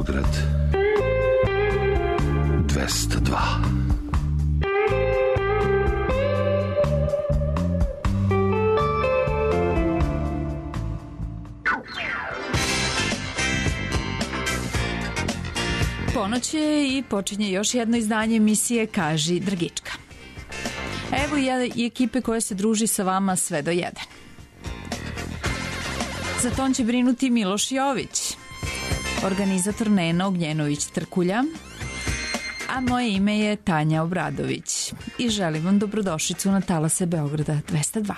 Beograd 202. Ponoć je i počinje još jedno izdanje emisije Kaži Dragička. Evo i ekipe koja se druži sa vama sve do 1. Za ton će brinuti Miloš Jović, organizator Nena Ognjenović-Trkulja, a moje ime je Tanja Obradović i želim vam dobrodošlicu na talase Beograda 202.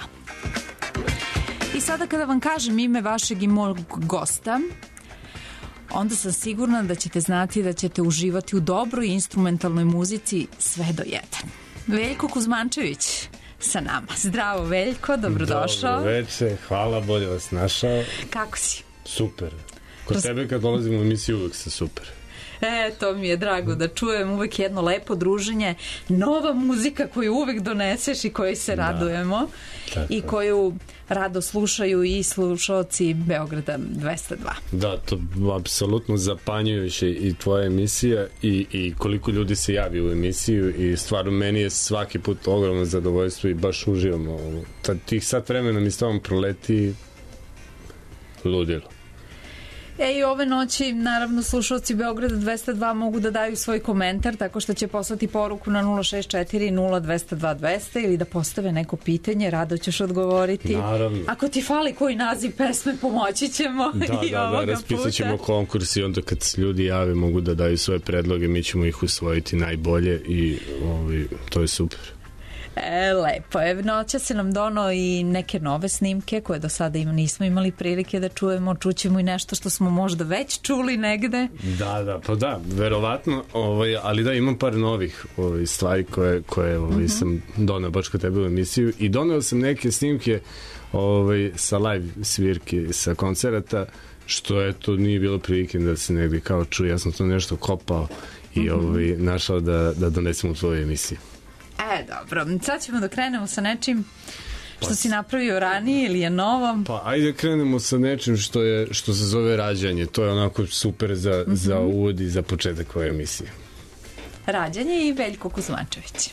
I sada kada vam kažem ime vašeg i mog gosta, onda sam sigurna da ćete znati da ćete uživati u dobroj instrumentalnoj muzici sve do 1. Veljko Kuzmančević sa nama. Zdravo Veljko, dobrodošao. Dobro večer, hvala, bolje vas našao. Kako si? Super. Kod tebe kad dolazim u emisiju uvek se super. To mi je drago da čujem, uvek jedno lepo druženje, nova muzika koju uvek doneseš i kojoj se radujemo i koju rado slušaju i slušaoci Beograda 202. Da, to apsolutno zapanjujuće i tvoja emisija i koliko ljudi se javi u emisiju i stvarno meni je svaki put ogromno zadovoljstvo i baš uživamo. Tih sat vremena mi s tobom proleti ludilo. I ove noći, naravno, slušalci Beograda 202 mogu da daju svoj komentar tako što će poslati poruku na 064 0202 200 ili da postave neko pitanje, rado ćeš odgovoriti. Naravno. Ako ti fali koji naziv pesme, pomoći ćemo i ovoga puta. Raspisat ćemo konkurs i onda kad se ljudi jave mogu da daju svoje predloge, mi ćemo ih usvojiti najbolje i to je super. Lepo. Noća se nam donao i neke nove snimke koje do sada nismo imali prilike da čujemo. Čućemo i nešto što smo možda već čuli negde. Da, verovatno, ali da, imam par novih stvari koje sam doneo baš kod tebe u emisiju i doneo sam neke snimke sa live svirki, sa koncerata, što nije bilo prilike da se negde kao čuje. Ja sam to nešto kopao i našao da donesem u tvoju emisiju. Dobro, sad ćemo da krenemo sa nečim što si napravio ranije ili je novo. Pa ajde krenemo sa nečim što se zove rađanje. To je onako super za uvod i za početak ove emisije. Rađanje i Veljko Kuzmančević.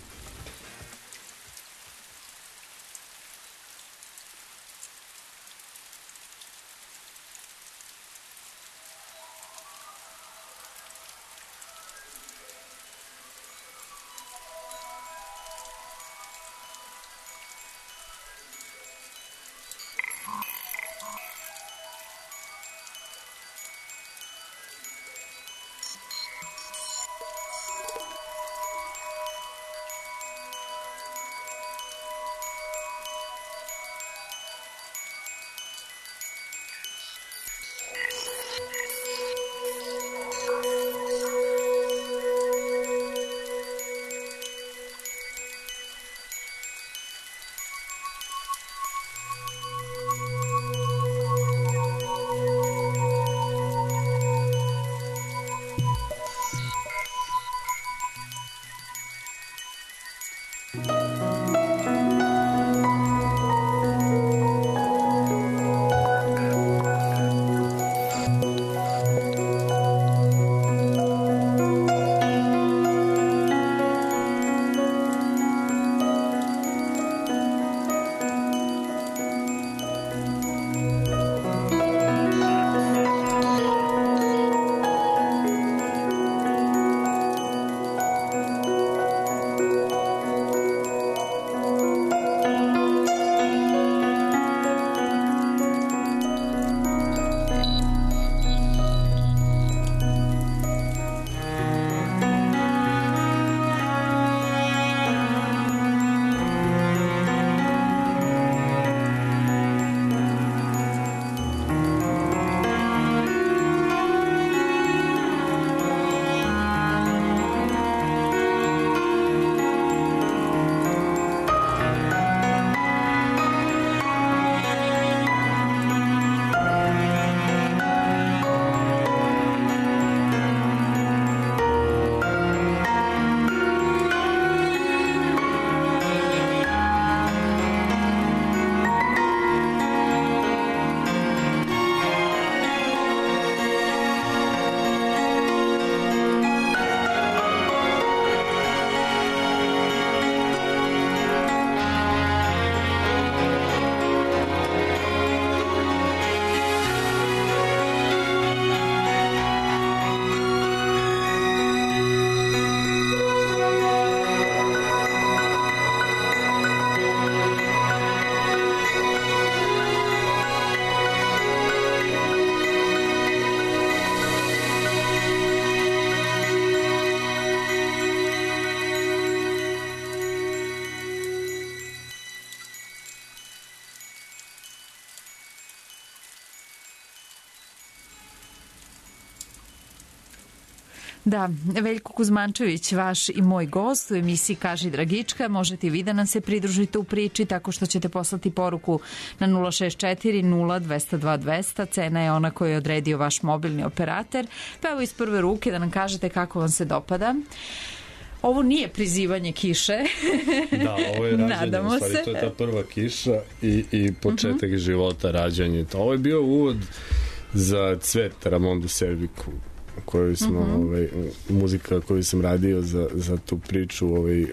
Da, Veljko Kuzmančević, vaš i moj gost u emisiji Kaži Dragička. Možete i vi da nam se pridružite u priči tako što ćete poslati poruku na 064 0202 200. Cena je ona koju je odredio vaš mobilni operator. Pa evo iz prve ruke da nam kažete kako vam se dopada. Ovo nije prizivanje kiše. Da, ovo je rađanje, u stvari to je ta prva kiša i početak života, rađanje. Ovo je bio uvod za Cvet Ramondu Serviku, koju smo, muzika koju sam radio za tu priču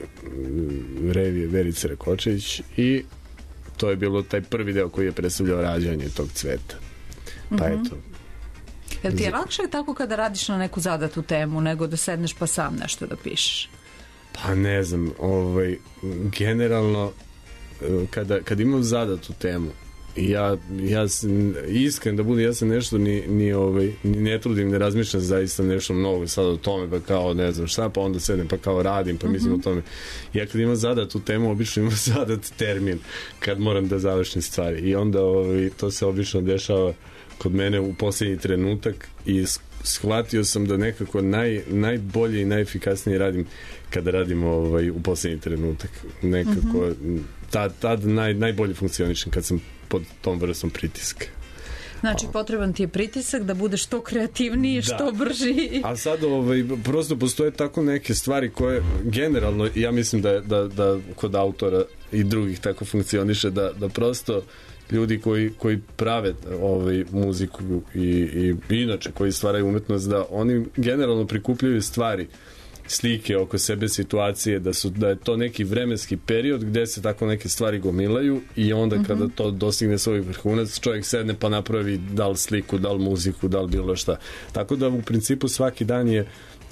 revije Verice Rakočević, i to je bilo taj prvi deo koji je predstavljao rađanje tog Cveta. Pa eto. Jel ti je lakše tako kada radiš na neku zadatu temu nego da sedneš pa sam nešto da pišeš? Pa ne znam, generalno kada imam zadatu temu, ja iskren da budem, ja sam nešto ni ne trudim, ne razmišljam zaista nešto mnogo sad o tome, pa kao ne znam šta, pa onda sedem pa kao radim, pa mislim o tome. Ja kad imam zadatu temu, obično imam zadat termin kad moram da završim stvari, i onda to se obično dešava kod mene u posljednji trenutak, i shvatio sam da nekako najbolje i najefikasnije radim kada radim u posljednji trenutak. Nekako tad najbolje funkcionišem kad sam pod tom vrstom pritiska. Znači, potreban ti je pritisak da budeš što kreativniji, što brži. A sad prosto postoje tako neke stvari koje generalno, ja mislim da kod autora i drugih tako funkcioniše, da prosto ljudi koji prave muziku i inače koji stvaraju umetnost, da oni generalno prikupljaju stvari, slike oko sebe, situacije, da je to neki vremenski period gde se tako neke stvari gomilaju, i onda kada to dostigne svoj vrhunac, čovjek sedne pa napravi da li sliku, da li muziku, da li bilo šta. Tako da u principu svaki dan je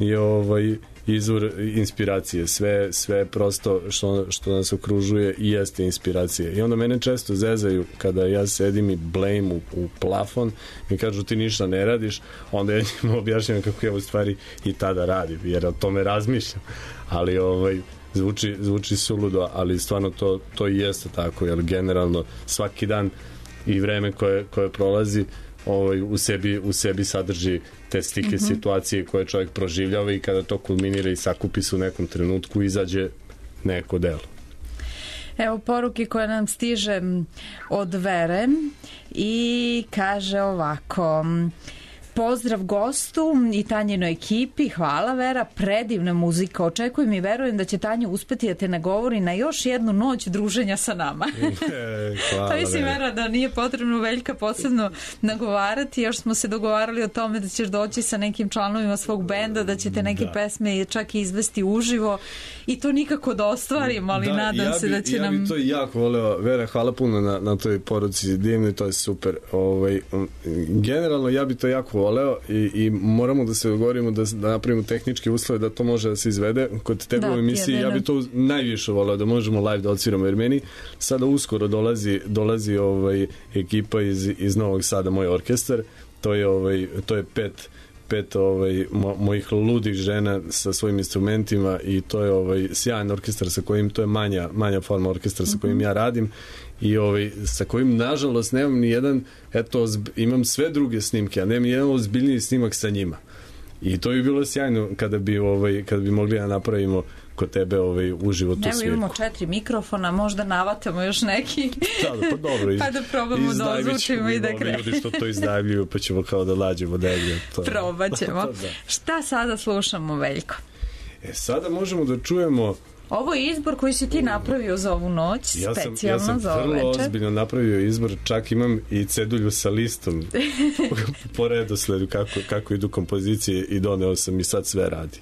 izvor inspiracije, sve prosto što nas okružuje i jeste inspiracije. I onda mene često zezaju kada ja sedim i blejim u plafon i kažu ti ništa ne radiš, onda ja njima objašnjam kako ja u stvari i tada radim, jer o tome razmišljam, ali zvuči suludo, ali stvarno to i jeste tako, jer generalno svaki dan i vreme koje prolazi u sebi sadrži te slike, situacije koje čovjek proživljava, i kada to kulminira i sakupi se u nekom trenutku, izađe neko delo. Evo poruke koje nam stiže od Vere i kaže ovako: pozdrav gostu i Tanjinoj ekipi, hvala Vera, predivna muzika, očekujem i verujem da će Tanja uspeti da te nagovori na još jednu noć druženja sa nama. Pa mislim, Vera, da nije potrebno Veljka posebno nagovarati, još smo se dogovarali o tome da ćeš doći sa nekim članovima svog benda, da ćete neke pesme čak i izvesti uživo, i to nikako da ostvarimo, ali nadam se da će nam... Ja bi to jako voleo, Vera, hvala puno na toj poruci, divno, to je super. Generalno ja bi to jako voleo i moramo da se dogovorimo da napravimo tehničke uslove da to može da se izvede kod tebe u emisiji. Ja bi to najviše voleo da možemo live da odsviramo, jer meni sada uskoro dolazi ekipa iz Novog Sada, moj orkestar. To je pet mojih ludih žena sa svojim instrumentima, i to je sjajan orkestar sa kojim, to je manja forma orkestra sa kojim ja radim, i sa kojim nažalost nemam ni jedan, imam sve druge snimke, a nemam ni jedan ozbiljniji snimak sa njima, i to bi bilo sjajno kada bi mogli da napravimo kod tebe uživo tu svirku. Evo imamo 4 mikrofona, možda navatamo još neki. Pa dobro. Pa da probamo da ozvučimo i da krenemo. Ljudi što to iznajmljuju, pa ćemo kao da lađemo negdje. Probat ćemo. Šta sada slušamo, Veljko? Sada možemo da čujemo... Ovo je izbor koji si ti napravio za ovu noć, specijalno za ovo večer. Ja sam vrlo ozbiljno napravio izbor, čak imam i cedulju sa listom po redosledu kako idu kompozicije, i doneo sam i sad sve radi.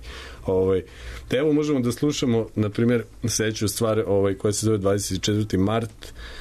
Te evo možemo da slušamo, na primjer, sledeću stvar koja se zove 24. mart.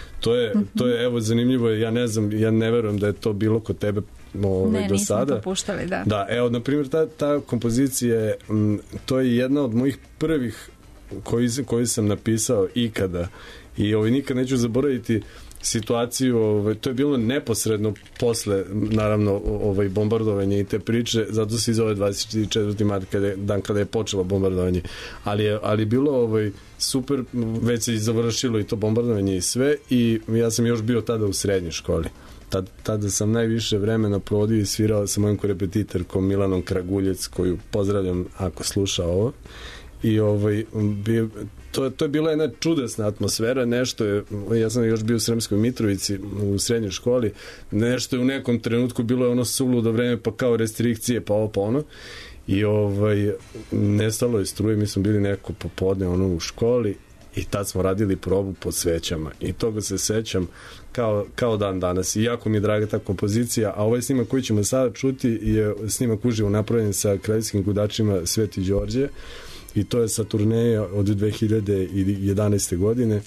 To je evo zanimljivo, ja ne znam, ja ne verujem da je to bilo kod tebe do sada. Nismo to puštali, da. Da, evo, na primjer, ta kompozicija, to je jedna od mojih prvih koji sam napisao ikada, i nikad neću zaboraviti situaciju, to je bilo neposredno posle, naravno, bombardovanje i te priče, zato se i zove 24. mart, dan kada je počelo bombardovanje, ali bilo super, već se i završilo i to bombardovanje i sve, i ja sam još bio tada u srednjoj školi. tada sam najviše vremena provodio i svirao sa mojim korepetitorkom Milanom Kraguljec, koju pozdravljam ako sluša ovo. I to je bila jedna čudesna atmosfera, nešto je, ja sam još bio u Sremskoj Mitrovici u srednjoj školi, nešto je u nekom trenutku bilo je ono suludo vreme, pa kao restrikcije, pa ovo pa ono, i nestalo je struje, mi smo bili neko popodne u školi i tad smo radili probu pod svećama i toga se sećam kao dan danas i jako mi je draga ta kompozicija, a ovaj snimak koji ćemo sada čuti je snimak uživo napravljen sa kraljevskim gudačima Sveti Đorđe i to je sa turneja od 2011. godine,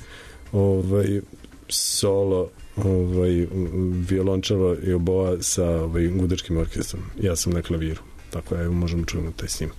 solo violončelo i oboa sa gudačkim orkestrom, ja sam na klaviru, tako da možemo čujemo taj snimak.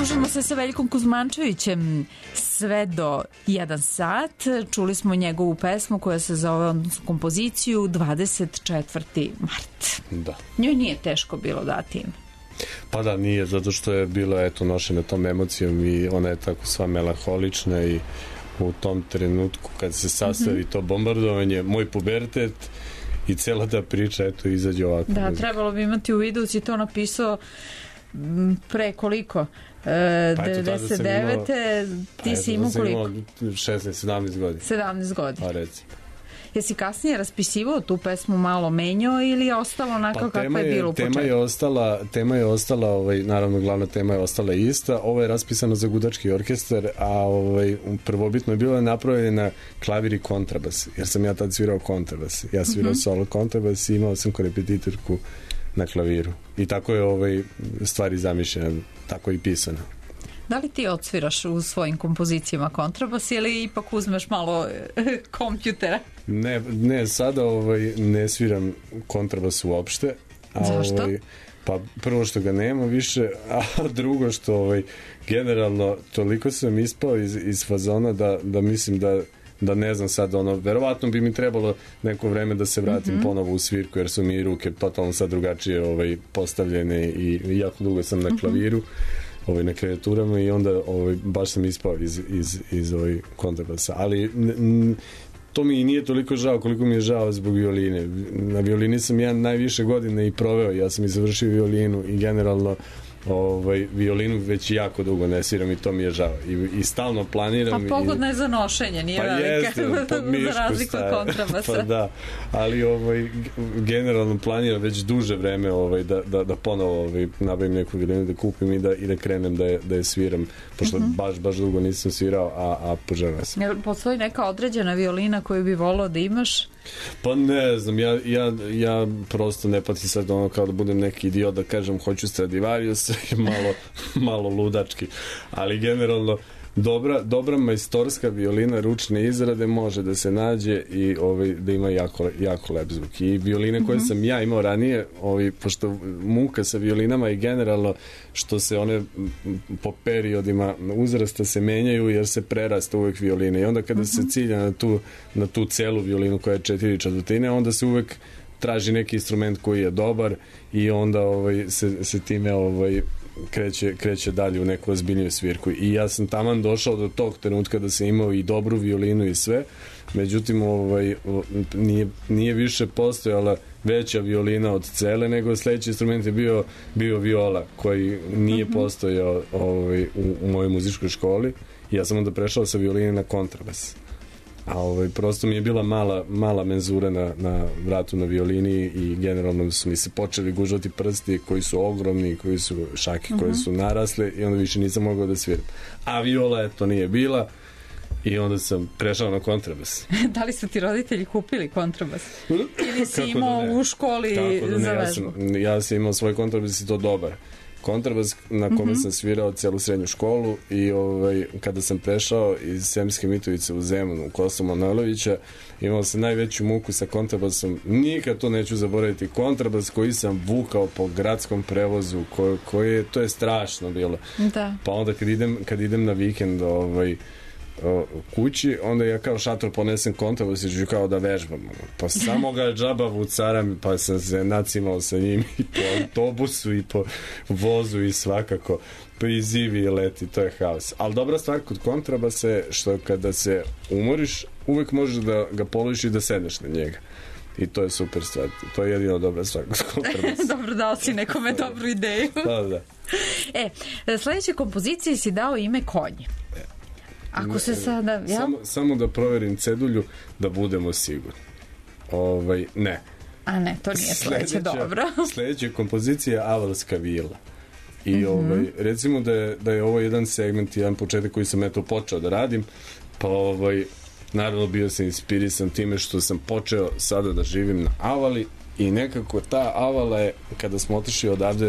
Družimo se sa Veljkom Kuzmančevićem sve do 1 sat. Čuli smo njegovu pesmu koja se zove, odnosno kompoziciju, 24. mart. Da. Njoj nije teško bilo dati ime. Pa da, nije, zato što je bilo, eto, nošena tom emocijom i ona je tako sva melaholična i u tom trenutku kad se sastavi to bombardovanje, moj pubertet i cela ta priča, eto, izađe ovako. Da, trebalo bi imati u vidu, si to napisao pre koliko? 99. Ti si imao koliko? 16-17 godina. 17 godina. Pa reci. Jesi kasnije raspisivao tu pesmu, malo menjao ili je ostalo onako kakva je bilo u početku? Tema je ostala, naravno glavna tema je ostala ista. Ovo je raspisano za gudački orkestar, a prvobitno je bilo napravljena klavir i kontrabas, jer sam ja tad svirao kontrabas. Ja svirao solo kontrabas i imao sam korepetitorku na klaviru. I tako je stvari zamišljena, tako i pisana. Da li ti odsviraš u svojim kompozicijama kontrabas ili ipak uzmeš malo kompjutera? Ne, sada ne sviram kontrabas uopšte. Zašto? Pa prvo što ga nema više, a drugo što generalno toliko sam ispao iz fazona da mislim da ne znam sad, verovatno bi mi trebalo neko vreme da se vratim ponovo u svirku, jer su mi ruke totalno sad drugačije postavljene i jako dugo sam na klaviru, na klavijaturama i onda baš sam ispao iz kontrabasa. Ali to mi i nije toliko žao koliko mi je žao zbog violine. Na violini sam ja najviše godine i proveo. Ja sam i završio violinu i generalno violinu već jako dugo ne sviram i to mi je žao. I stalno planiram. Pa pogodna je za nošenje, nije velika. Za razliku od kontrabasa. Pa da, ali generalno planiram već duže vreme da ponovo nabavim neku violinu, da kupim i da krenem da je sviram, pošto baš dugo nisam svirao, a poželjno sam. Postoji neka određena violina koju bi volao da imaš? Pa ne znam, ja prosto ne pati sad kao da budem neki idiot da kažem hoću Stradivarius, malo ludački, ali generalno dobra majstorska violina ručne izrade može da se nađe i da ima jako lep zvuk. I violine koje sam ja imao ranije, pošto muka sa violinama i generalno što se one po periodima uzrasta se menjaju jer se prerasta uvek violine i onda kada se cilja na tu celu violinu koja je 4/4, onda se uvek traži neki instrument koji je dobar i onda se time kreće dalje u neku ozbiljniju svirku. I ja sam taman došao do tog trenutka da sam imao i dobru violinu i sve, međutim nije više postojala veća violina od cele, nego sledeći instrument je bio viola, koji nije postojao u mojoj muzičkoj školi. Ja sam onda prešao sa violine na kontrabas. A prosto mi je bila mala menzura na vratu na violini i generalno su mi se počeli gužvati prsti koji su ogromni, koji su šake koje su narasle i onda više nisam mogao da sviram. A viola to nije bila i onda sam prešao na kontrabas. Da li su ti roditelji kupili kontrabas? Ili si imao u školi za vežbu? Ja sam imao svoj kontrabas i to dobar. Kontrabas na kome sam svirao celu srednju školu i kada sam prešao iz Sremske Mitrovice u Zemun, u Kosovo Manojlovića, imao sam najveću muku sa kontrabasom. Nikad to neću zaboraviti. Kontrabas koji sam vukao po gradskom prevozu, to je strašno bilo. Da. Pa onda kad idem na vikend kući, onda ja kao šator ponesem kontrabas i ću kao da vežbam. Pa samo ga džaba vucaram, pa sam se nacimao sa njim i po autobusu i po vozu i svakako pa i zivi i leti, to je haos. Ali dobra stvar kod kontrabasa je što kada se umoriš, uvek možeš da ga položiš i da sedneš na njega. I to je super stvar. To je jedino dobra stvar kod kontrabasa. Dobro, dao si nekome dobru ideju. Pa da. Sledeće kompozicije si dao ime Konje. Ako se sada... Samo da proverim cedulju da budemo sigurni. Ne. A ne, to nije sledeće, dobro. Sledeća kompozicija je Avalska vila. I recimo da je ovo jedan segment, jedan početak koji sam počeo da radim, pa naravno bio sam inspirisan time što sam počeo sada da živim na Avali i nekako ta Avala je, kada sam otišao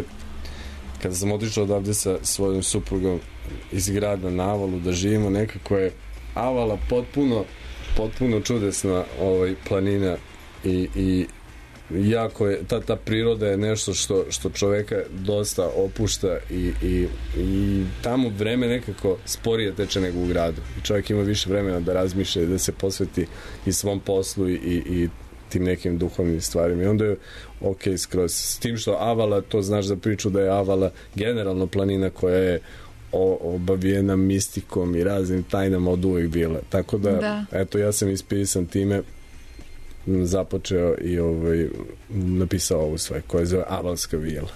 odavde sa svojom suprugom iz grada na Avalu da živimo, nekako je Avala potpuno čudesna planina i jako je, ta priroda je nešto što čoveka dosta opušta i tamo vreme nekako sporije teče nego u gradu. I čovjek ima više vremena da razmišlja i da se posveti i svom poslu i tim nekim duhovnim stvarima. I onda je ok skroz. S tim što Avala, to znaš za priču da je Avala generalno planina koja je obavijena mistikom i raznim tajnama od uvijek bila. Tako da, eto, ja sam inspirisan time, započeo i napisao ovu sve, koja je zove Avalska vila.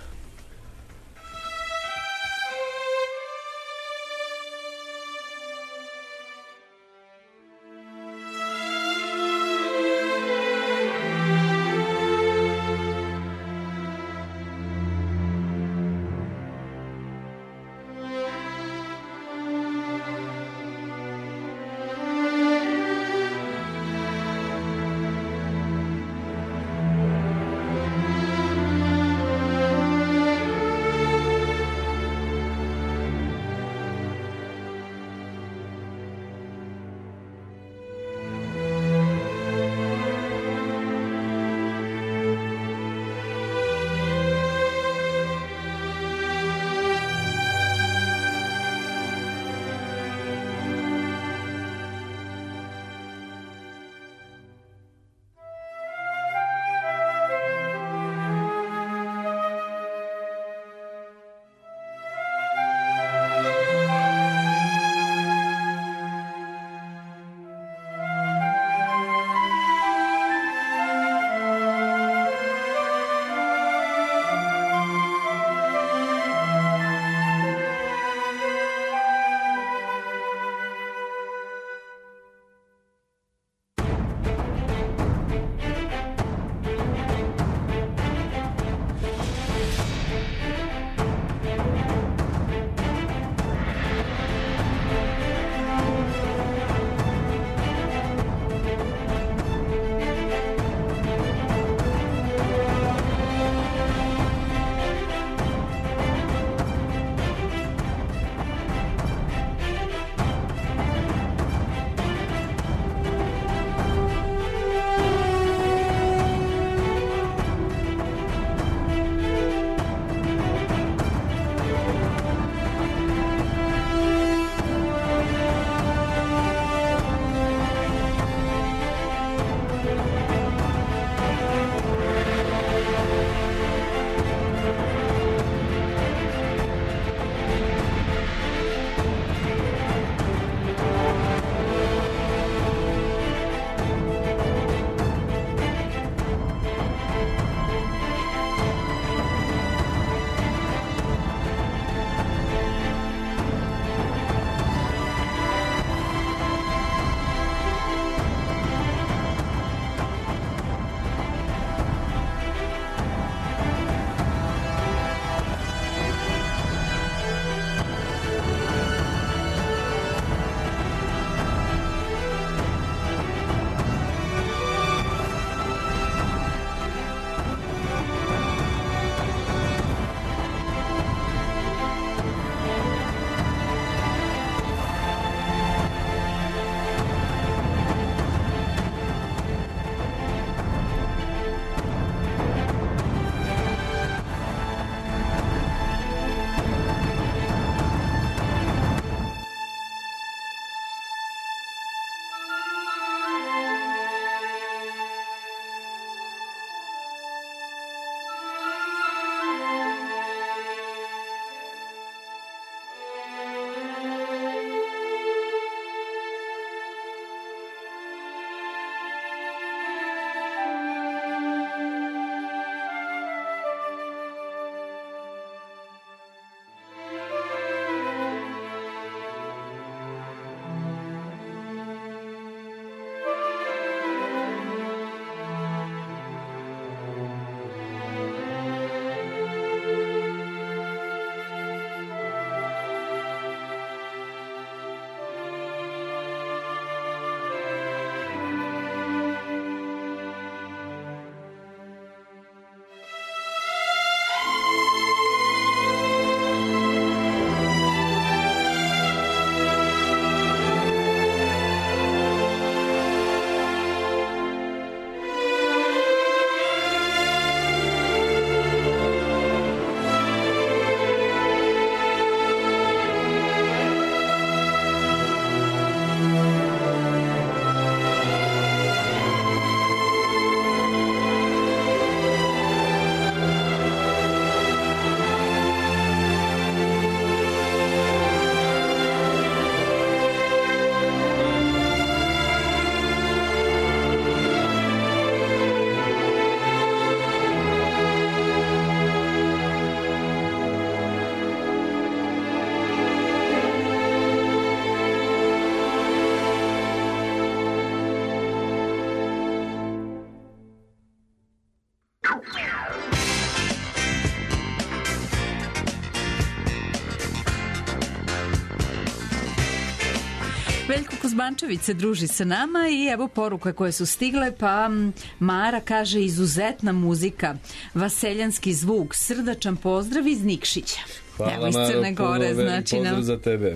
Veljko Kuzmančević se druži sa nama i evo poruka koje su stigle, pa Mara kaže izuzetna muzika, vaseljanski zvuk, srdačan pozdrav iz Nikšića. Hvala evo iz Crne Gore, znači pozdrav za tebe.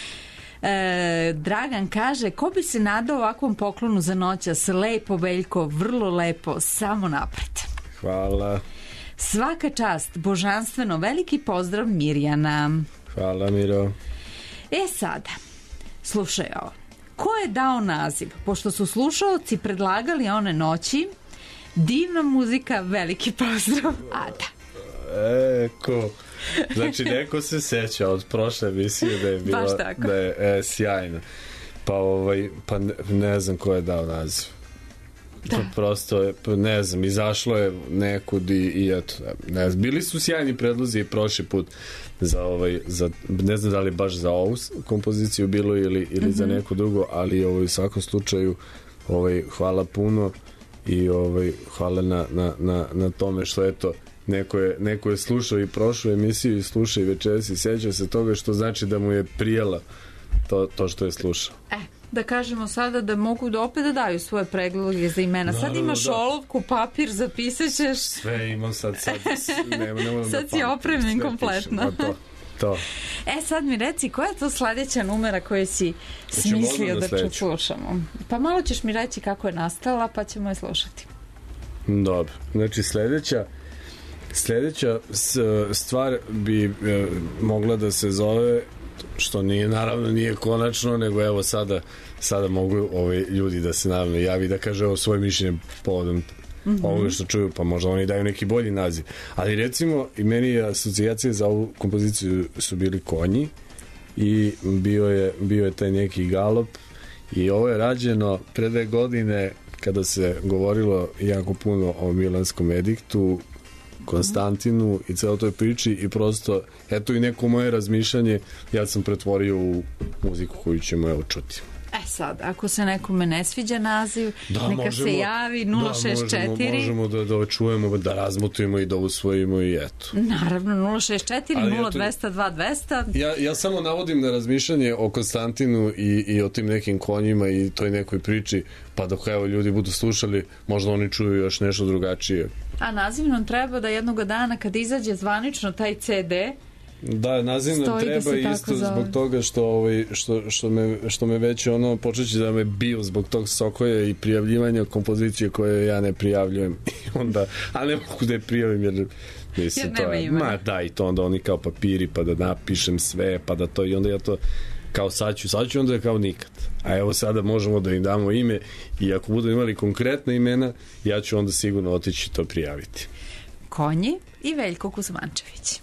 Dragan kaže, ko bi se nadao ovakvom poklonu za noćas, lepo Veljko, vrlo lepo, samo napred. Hvala. Svaka čast, božanstveno, veliki pozdrav Mirjana. Hvala Miro. Sada, slušaj ovo. Ko je dao naziv? Pošto su slušaoci predlagali one noći, divna muzika, veliki pozdrav, Ada. Ko? Znači, neko se seća od prošle emisije da je bila... Baš tako. Da je sjajno. Pa ne znam ko je dao naziv. Da. To prosto je, ne znam, izašlo je nekud i eto, ne znam, bili su sjajni predlozi i prošli put za ne znam da li baš za ovu kompoziciju bilo ili za neku drugu, ali u svakom slučaju hvala puno i hvala na tome što eto neko je slušao i prošlu emisiju i sluša i večeras i seća se toga, što znači da mu je prijela to što je slušao. Da kažemo sada da mogu da opet da daju svoje predloge za imena. Naravno, sad imaš olovku, papir, zapisat ćeš. Sve imam sad nemam sad si opremljen kompletno. To. Sad mi reci, koja je to sledeća numera koju si smislio da slušamo? Pa malo ćeš mi reći kako je nastala, pa ćemo je slušati. Dobro, znači sledeća stvar bi mogla da se zove, što naravno nije konačno, nego evo sada mogu ljudi da se naravno javi da kaže svoje mišljenje povodom ovoga što čuju, pa možda oni daju neki bolji naziv. Ali recimo, i meni asocijacije za ovu kompoziciju su bili konji i bio je taj neki galop i ovo je rađeno pre 2 godine kada se govorilo jako puno o Milanskom ediktu, Konstantinu i celo toj priči i prosto, eto i neko moje razmišljanje ja sam pretvorio u muziku koju ćemo evo čuti. Sad, ako se nekome ne sviđa naziv, neka se javi 064. Možemo da čujemo, da razmotujemo i da usvojimo i eto. Naravno, 064 0200 2200. Ja samo navodim na razmišljanje o Konstantinu i o tim nekim konjima i toj nekoj priči, pa dok evo ljudi budu slušali, možda oni čuju još nešto drugačije. A naziv nam treba da jednoga dana kad izađe zvanično taj CD, da, naziv nam treba isto zbog toga što me već počeće da me bio zbog tog sokoja i prijavljivanja kompozicije koje ja ne prijavljujem a ne mogu da je prijavim jer nema imena. I to onda oni kao papiri pa da napišem sve pa da to i onda ja to kao sad ću onda kao nikad, a evo sada možemo da im damo ime i ako budu imali konkretna imena ja ću onda sigurno otići to prijaviti. Konji i Veljko Kuzmančević.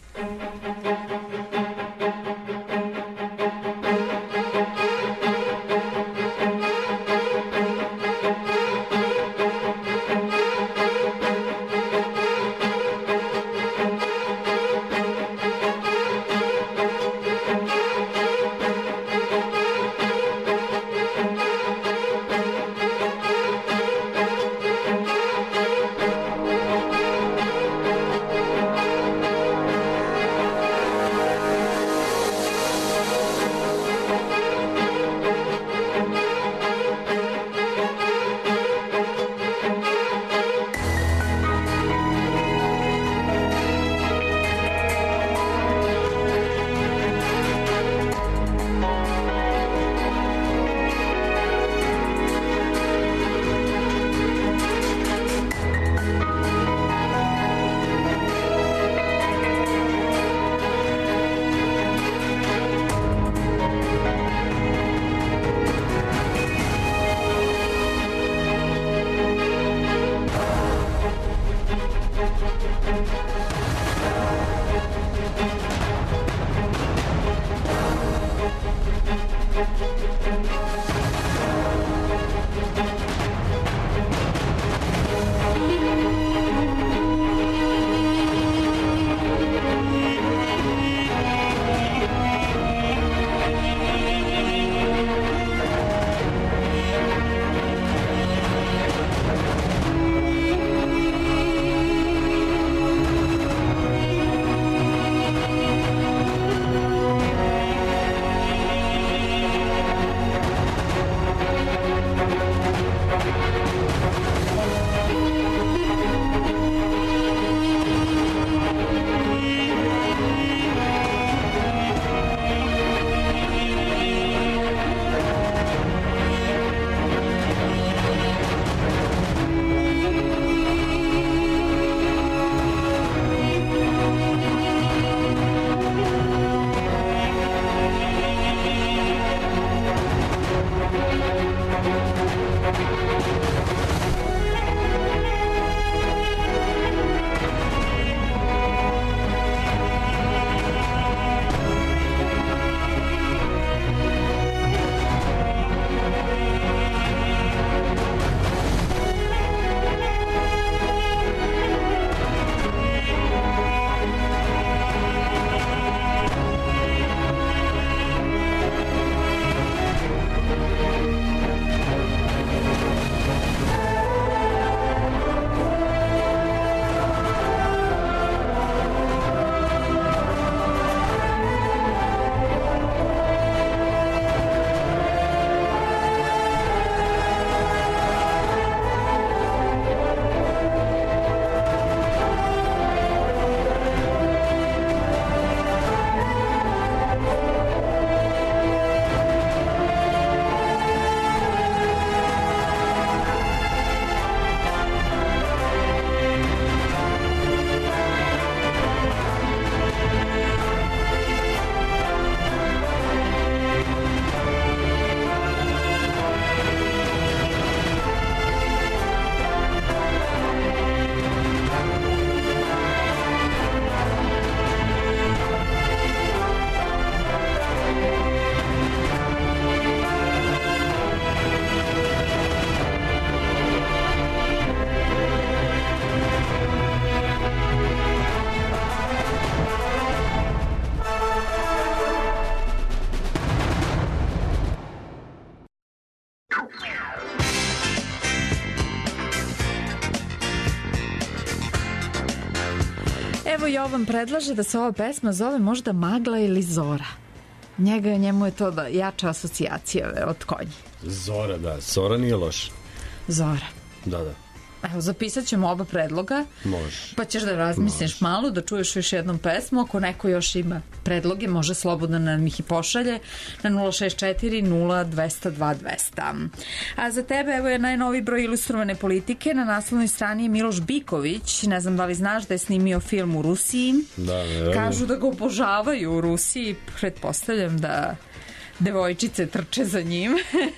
Jovan predlaže da se ova pesma zove možda Magla ili Zora. Njemu je to da jača asocijacija od konji. Zora, da. Zora nije loša. Zora. Da. Evo, zapisat ćemo oba predloga. Može. Pa ćeš da razmisliš malo, da čuješ još jednom pesmu. Ako neko još ima predloge, može slobodno nam ih i pošalje na 064 0202 200. A za tebe, evo je najnoviji broj Ilustrovane politike. Na naslovnoj strani je Miloš Biković. Ne znam da li znaš da je snimio film u Rusiji. Da, ne. Kažu da ga obožavaju u Rusiji. Pretpostavljam da devojčice trče za njim.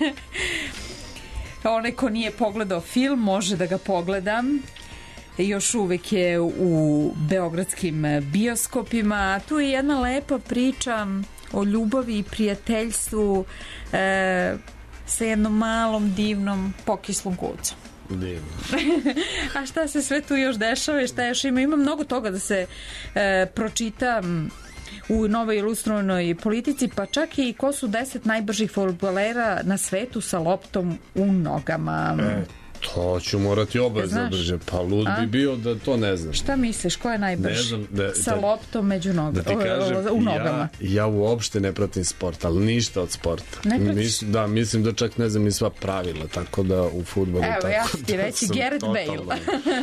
Onaj ko nije pogledao film može da ga pogleda. Još uvek je u beogradskim bioskopima. Tu je jedna lepa priča o ljubavi i prijateljstvu sa jednom malom divnom pokislom kucom. Divno. A šta se sve tu još dešava i šta još ima mnogo toga da se pročita u novoj Ilustrovanoj politici, pa čak i ko su 10 najbržih fudbalera na svetu sa loptom u nogama. To ću morati obavezno drže. Pa lud bi bio da to ne znam. Šta misliš, ko je najbrž sa loptom među nogama? Da ti kažem, u nogama. Ja uopšte ne pratim sport, ali ništa od sporta. Ne pratiš? Da, mislim da čak ne znam ni sva pravila, tako da u fudbalu... Evo, ja ću ti reći Gareth Bale.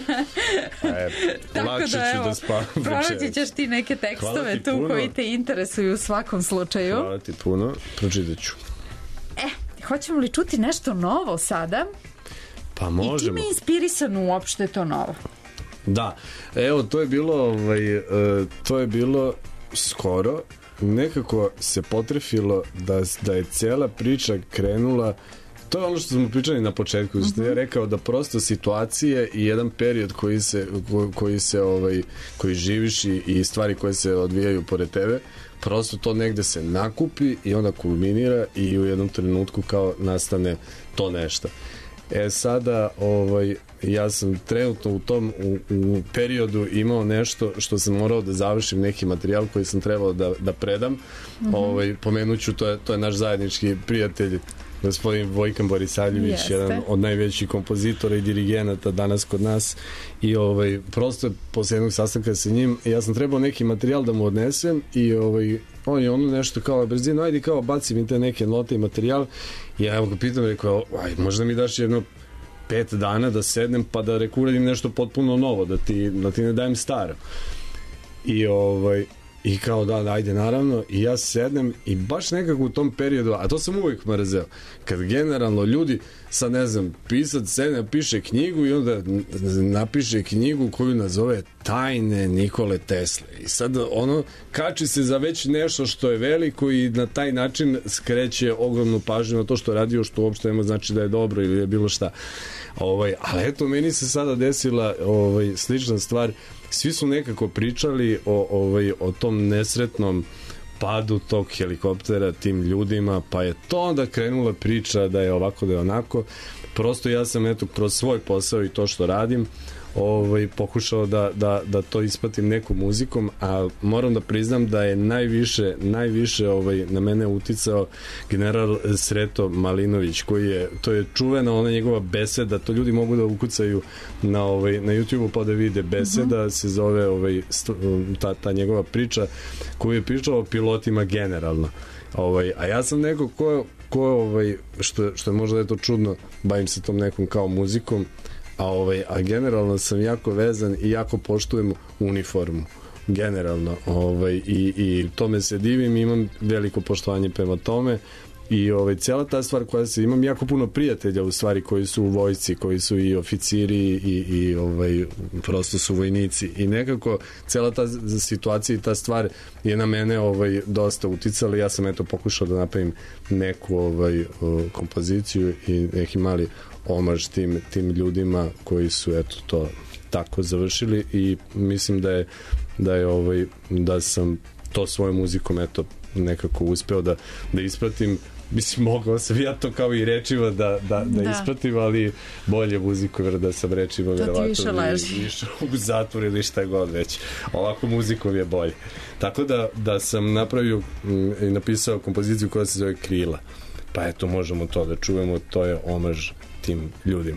Lakše ću da spavam. Pronaći ćeš ti neke tekstove tu koji te interesuju u svakom slučaju. Hvala ti puno, pročitat ću. Hoćemo li čuti nešto novo sada? Pa možemo. I čime je inspirisano uopšte to novo? Da, evo to je bilo skoro, nekako se potrefilo da je cijela priča krenula. To je ono što smo pričali na početku, što je rekao da prosto situacije i jedan period koji živiš i stvari koje se odvijaju pored tebe, prosto to negde se nakupi i onda kulminira i u jednom trenutku kao nastane to nešto. Sada ja sam trenutno u periodu imao nešto što sam morao da završim, neki materijal koji sam trebao da predam. Pomenuću, to je naš zajednički prijatelj gospodin Vojkan Borisavljević, jedan od najvećih kompozitora i dirigenata danas kod nas, i prosto posle jednog sastanka sa njim ja sam trebao neki materijal da mu odnesem i on je ono nešto kao brzino, ajde kao baci mi te neke note i materijal i ja ga pitam, rekao, možda mi daš jedno 5 dana da sednem pa da uradim nešto potpuno novo, da ti ne dajem staro. I kao da, ajde naravno, i ja sednem i baš nekako u tom periodu, a to sam uvijek mrzeo, kad generalno ljudi, sad ne znam, pisac sedne, piše knjigu i onda napiše knjigu koju nazove Tajne Nikole Tesle. I sad kači se za već nešto što je veliko i na taj način skreće ogromnu pažnju na to što je radio, što uopšte nema znači da je dobro ili je bilo šta. Ali eto, meni se sada desila slična stvar. Svi su nekako pričali o tom nesretnom padu tog helikoptera tim ljudima, pa je to onda krenula priča da je ovako, da je onako. Prosto ja sam kroz svoj posao i to što radim pokušao da to ispratim nekom muzikom, a moram da priznam da je najviše na mene uticao general Sreto Malinović, to je čuvena ona njegova beseda, to ljudi mogu da ukucaju na YouTube-u pa da vide, beseda se zove ta njegova priča koju je pričao o pilotima generalno. A ja sam neko što je možda to čudno, bavim se tom nekom kao muzikom, a generalno sam jako vezan i jako poštujem uniformu generalno, i tome se divim, imam veliko poštovanje prema tome i cijela ta stvar koja se, imam jako puno prijatelja u stvari koji su u vojsci, koji su i oficiri i prosto su vojnici i nekako cijela ta situacija i ta stvar je na mene dosta uticala. Ja sam pokušao da napravim neku kompoziciju i neki mali omaž tim ljudima koji su to tako završili i mislim da sam to svojom muzikom nekako uspeo da ispratim. Mislim, mogao sam ja to kao i rečima da ispratim, ali bolje muziku da sam rečima verovatno više u zatvor ili šta god već. Ovako muzikom je bolje. Tako da sam napravio i napisao kompoziciju koja se zove Krila. Pa eto, možemo to da čujemo, to je omaž tim ljudima.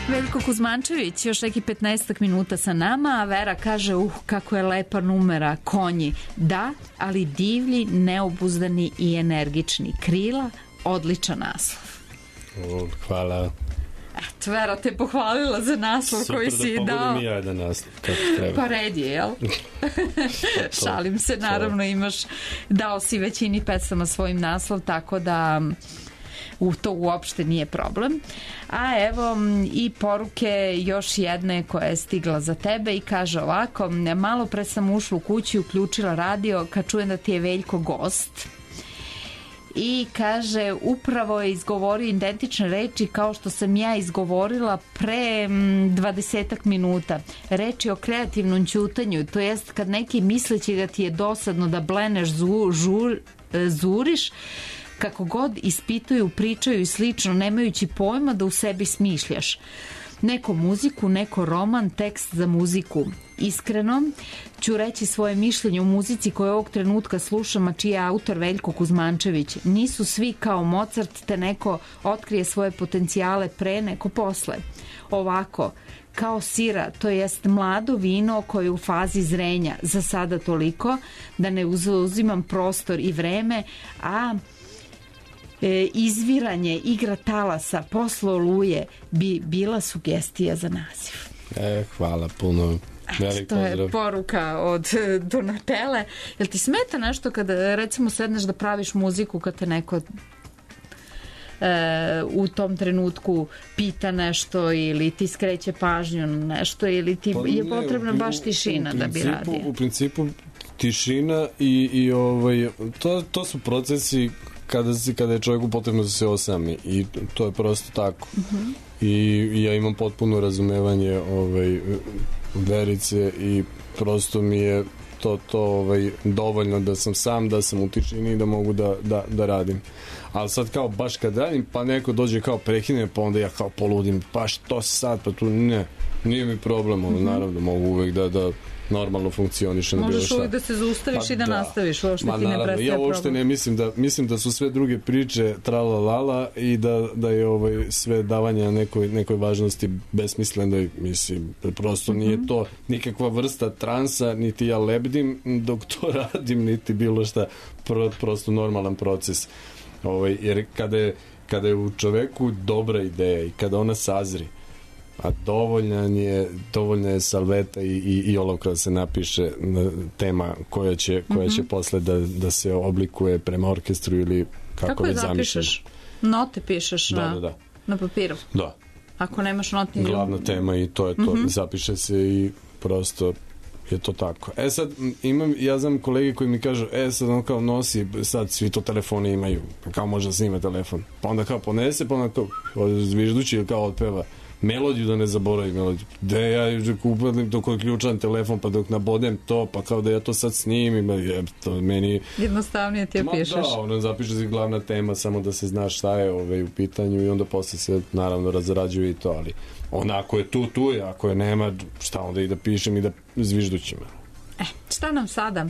Veljko Kuzmančević, još neki 15 minuta sa nama, a Vera kaže, kako je lepa numera, konji. Da, ali divlji, neobuzdani i energični. Krila, odličan naslov. Hvala. Eto, Vera te pohvalila za naslov koji si dao. Super, da pogodim i ja jedan naslov, kako treba. Pa red je, jel? Šalim se, naravno imaš, dao si većini pesama svojim naslov, tako da to uopšte nije problem. A evo i poruke još jedne koja je stigla za tebe i kaže ovako, malo pre sam ušla u kuću i uključila radio kad čujem da ti je Veljko gost. I kaže, upravo je izgovorio identične reči kao što sam ja izgovorila pre 20 minuta. Reči o kreativnom ćutanju, to jest kad neki misleći da ti je dosadno da bleneš, zuriš, kako god ispituju, pričaju i slično, nemajući pojma da u sebi smišljaš. Neko muziku, neko roman, tekst za muziku. Iskreno ću reći svoje mišljenje o muzici koje ovog trenutka slušam, a čiji je autor Veljko Kuzmančević. Nisu svi kao Mozart, te neko otkrije svoje potencijale pre, neko posle. Ovako, kao sira, to jest mlado vino koje je u fazi zrenja. Za sada toliko, da ne uzimam prostor i vreme, a izviranje, igra talasa, posle oluje bi bila sugestija za naziv. Hvala puno. To je poruka od Donatele. Jel ti smeta nešto kada recimo sedneš da praviš muziku kad te neko u tom trenutku pita nešto ili ti skreće pažnju na nešto ili ti je potrebna baš tišina da bi radio? U principu tišina i to su procesi kada je čovjeku potrebno da se osami i to je prosto tako. I ja imam potpuno razumevanje Verice i prosto mi je to dovoljno da sam sam, da sam u tišini i da mogu da radim. Ali sad kao baš kad radim pa neko dođe kao prekine pa onda ja kao poludim pa što sad pa tu nije mi problem, naravno mogu uvek da normalno funkcioniše na bilo šta. Možeš uvijek da se zaustaviš i da nastaviš, uopšte ti ne prestaje ja uopšte ne mislim da su sve druge priče tralalala i da je sve davanje nekoj važnosti besmislenoj, mislim, prosto nije to nikakva vrsta transa, niti ja lebdim dok to radim, niti bilo šta, prosto normalan proces. Jer kada je u čoveku dobra ideja i kada ona sazri, a dovoljna je salveta i olovka da se napiše tema koja će posle da se oblikuje prema orkestru ili kako već zamišljaš. Note pišeš na papiru? Da. Ako nemaš note... Glavna tema i to je to. Zapiše se i prosto je to tako. Sad, ja znam kolege koji mi kažu, sad on kao nosi, sad svi to telefone imaju, kao može da snima telefon. Pa onda kao ponese, pa onda kao zviždući ili kao otpeva melodiju, da ne zaboravim melodiju. Da ja upadim dok ključam telefon pa dok nabodem to, pa kao da ja to sad snimim, to meni... Jednostavnije ti je pišeš. Da, zapiše se glavna tema, samo da se zna šta je u pitanju i onda posle se naravno razrađuje i to, ali onako je tu je, ako je nema, šta onda i da pišem i da zviždućim. Šta nam sada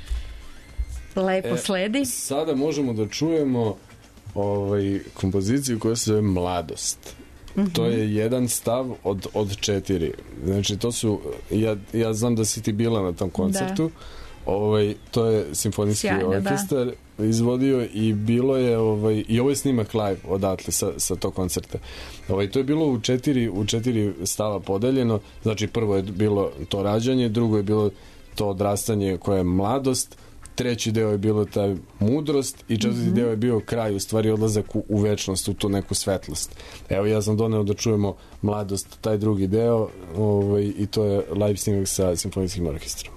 lepo sledi? Sada možemo da čujemo kompoziciju koja se zove Mladost. To je jedan stav od 4. Znači to su, ja znam da si ti bila na tom koncertu, to je simfonijski orkestar izvodio i bilo je i ovo je snimak live odatle sa tog koncerta. To je bilo u 4 stava podeljeno, znači prvo je bilo to rađanje, drugo je bilo to odrastanje koje je mladost, treći deo je bilo ta mudrost i četvrti deo je bio kraj, u stvari odlazak u večnost, u tu neku svetlost. Evo, ja sam doneo da čujemo Mladost, taj drugi deo, i to je live snimak sa simfonijskim orkestrom.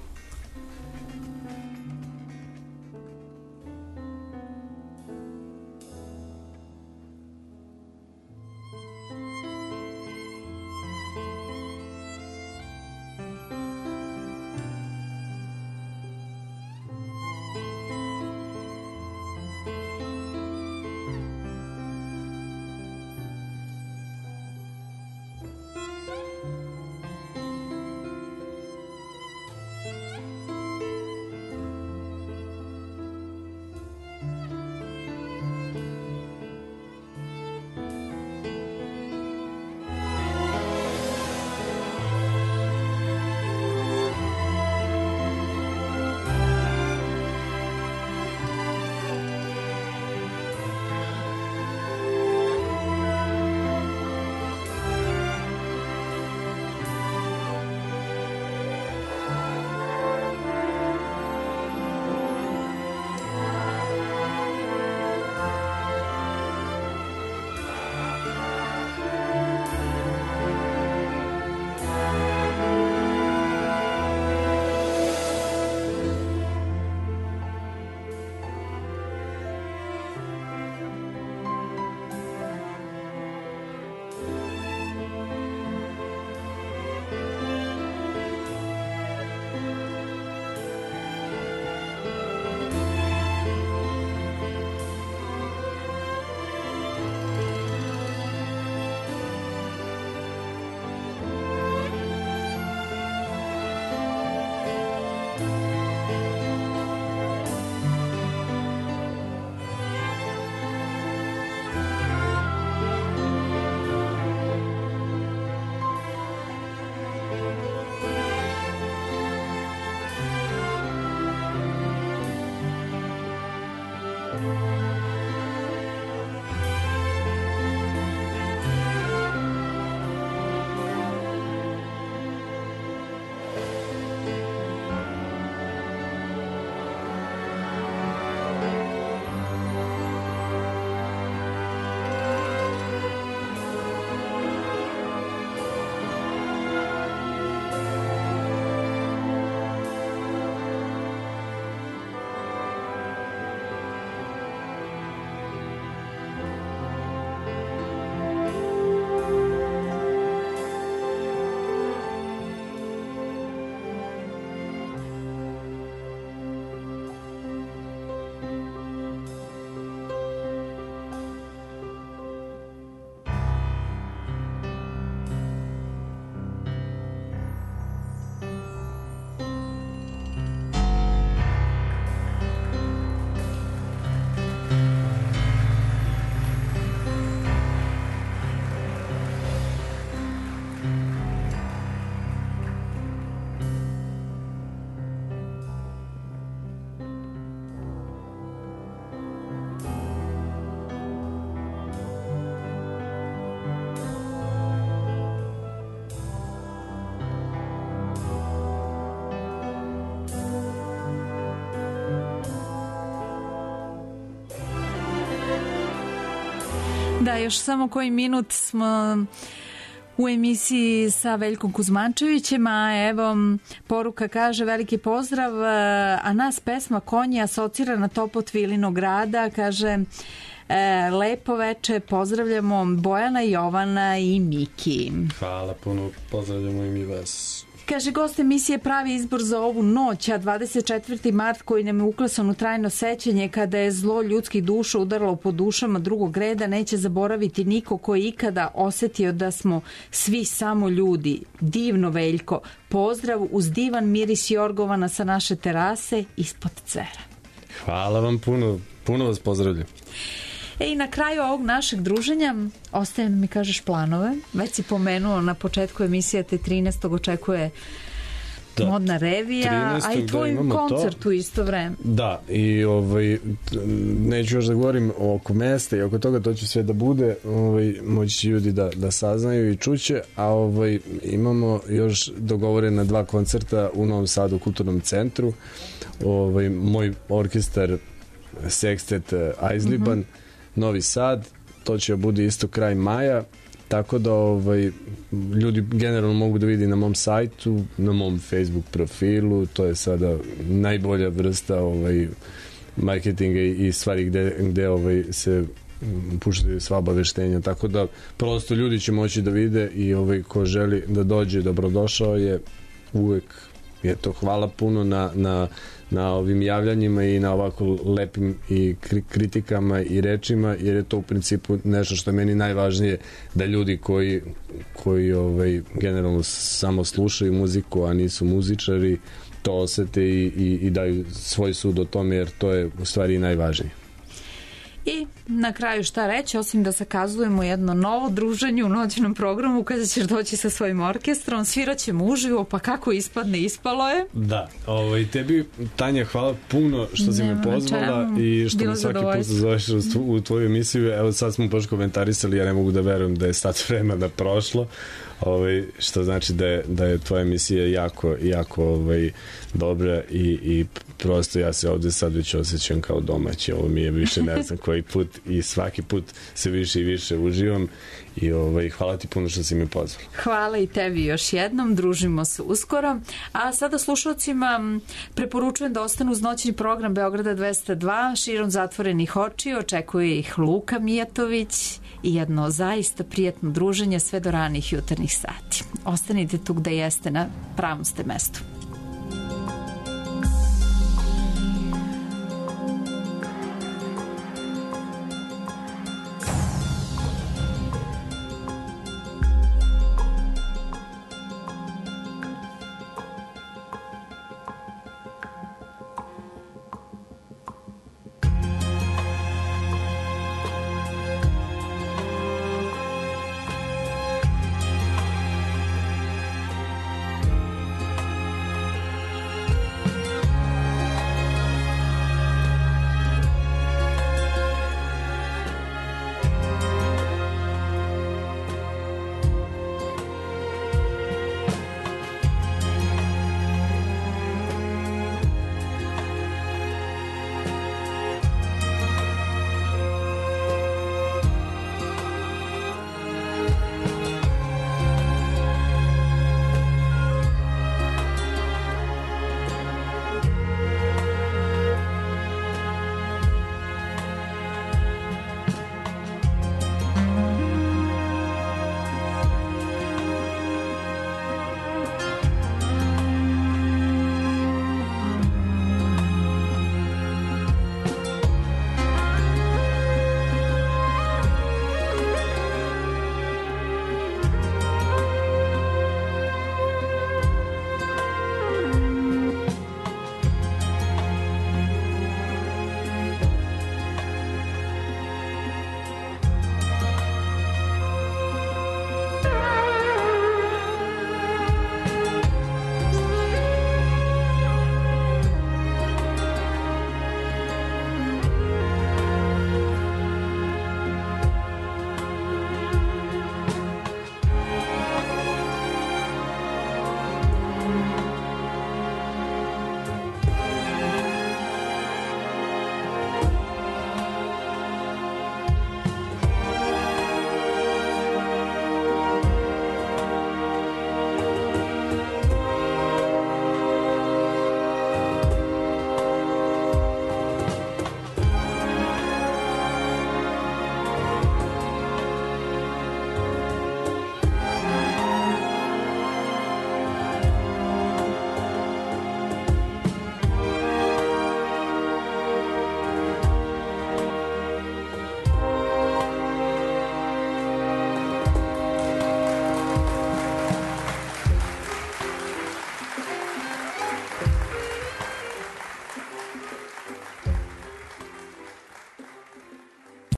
Da, još samo koji minut smo u emisiji sa Veljkom Kuzmančevićem, a evo poruka kaže veliki pozdrav, a nas pesma Konji asocira na topot Vilinog grada, kaže lepo veče, pozdravljamo Bojana, Jovana i Miki. Hvala puno, pozdravljamo i mi vas. Kaže, gost emisije pravi izbor za ovu noć, a 24. mart koji nam je uklesan u trajno sećanje kada je zlo ljudskih duša udaralo po dušama drugog reda, neće zaboraviti niko ko je ikada osetio da smo svi samo ljudi. Divno, Veljko. Pozdrav uz divan miris jorgovana sa naše terase ispod cvera. Hvala vam puno, puno vas pozdravljam. I na kraju ovog našeg druženja ostaje mi kažeš planove. Već si pomenuo na početku emisije te 13. očekuje modna revija, a i tvoj koncert u isto vreme. Da, i neću još da govorim oko mesta i oko toga, to će sve da bude, moći će ljudi da saznaju i čuće, a imamo još dogovorena 2 koncerta u Novom Sadu u Kulturnom centru. Moj orkestar Sekstet Aizliban, Novi Sad, to će bude isto kraj maja, tako da ljudi generalno mogu da vidi na mom sajtu, na mom Facebook profilu, to je sada najbolja vrsta marketinga i stvari gde se puštaju sva obaveštenja, tako da prosto ljudi će moći da vide i ko želi da dođe, dobrodošao je uvek. Eto, hvala puno na ovim javljanjima i na ovako lepim i kritikama i rečima, jer je to u principu nešto što je meni najvažnije, da ljudi koji generalno samo slušaju muziku, a nisu muzičari, to osete i daju svoj sud o tome, jer to je u stvari najvažnije. I na kraju šta reći, osim da zakazujemo jedno novo druženje u noćnom programu kada ćeš doći sa svojim orkestrom, svirat ćemo uživo, pa kako ispadne, ispalo je. Da, tebi, Tanja, hvala puno što si me pozvala i što me svaki put zoveš u tvoju emisiju. Evo sad smo baš komentarisali, ja ne mogu da verujem da je sat vremena prošlo, što znači da je tvoja emisija jako dobra i prosto ja se ovde sad već osjećam kao domaći. Ovo mi je više ne znam koji put i svaki put se više i više uživam i hvala ti puno što si me pozvala. Hvala i tebi još jednom, družimo se uskoro. A sada slušalcima preporučujem da ostanu uz noćni program Beograda 202, širom zatvorenih očiju, očekuje ih Luka Mijatović i jedno zaista prijatno druženje sve do ranih jutarnjih sati. Ostanite tu gde jeste, na pravom ste mestu.